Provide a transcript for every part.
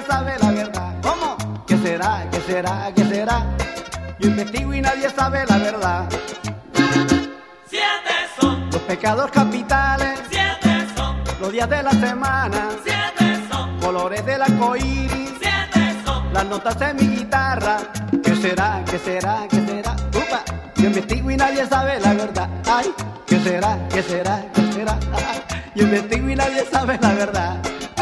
sabe la verdad. ¿Cómo? ¿Qué será? ¿Qué será? ¿Qué será? Yo investigo y nadie sabe la verdad. 7 son los pecados capitales, 7 son los días de la semana, 7 son colores del arcoíris, 7 son las notas de mi guitarra. ¿Qué será? ¿Qué será? ¿Qué será? ¡Upa! Yo investigo y nadie sabe la verdad. ¡Ay! ¿Qué será? ¿Qué será? ¿Qué será? Yo investigo y nadie sabe la verdad.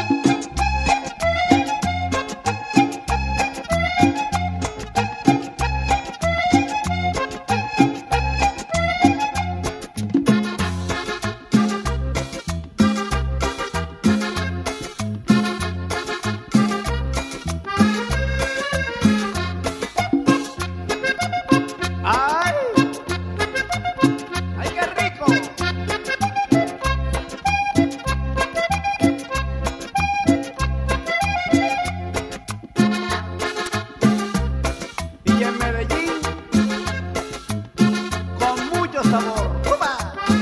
Sabor. ¡Upa!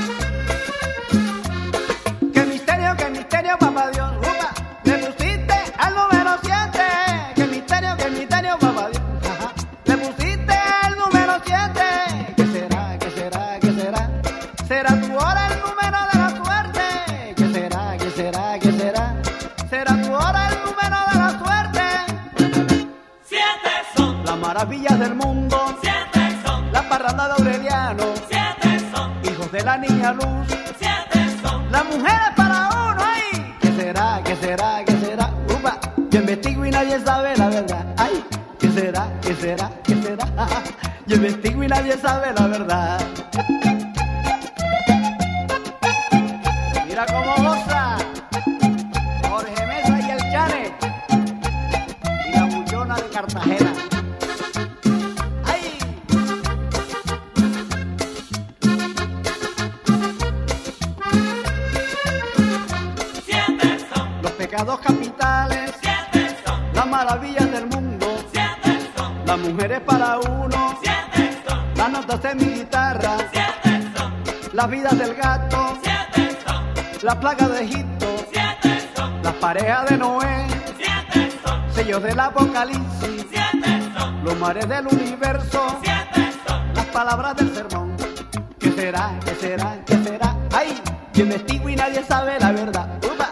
Qué misterio, papá Dios. ¡Upa! Le pusiste al número 7. Qué misterio, papá Dios. Ajá. Le pusiste al número 7. ¿Qué será? ¿Qué será? ¿Qué será? ¿Será tu hora el número de la suerte? ¿Qué será? ¿Qué será? ¿Qué será? ¿Será tu hora el número de la suerte? 7 son las maravillas del mundo. 7 son La parranda de Aureliano. 7 son Hijos de la niña luz. 7 son Las mujeres para uno, ay. ¿Qué será? ¿Qué será? ¿Qué será? Upa. Yo investigo y nadie sabe la verdad. Ay. ¿Qué será? ¿Qué será? ¿Qué será? Yo investigo y nadie sabe la verdad. Mira cómo goza Jorge Mesa y el Chane y la bullona de Cartagena. Pecados capitales, 7 son las maravillas del mundo, 7 son las mujeres para uno, 7 son las notas de mi guitarra, 7 son las vidas del gato, 7 son la plaga de Egipto, 7 son las parejas de Noé, 7 son sellos del apocalipsis, 7 son los mares del universo, 7 son las palabras del sermón. ¿Qué será? ¿Qué será? ¿Qué será? ¡Ay! Yo investigo y nadie sabe la verdad. ¡Upa!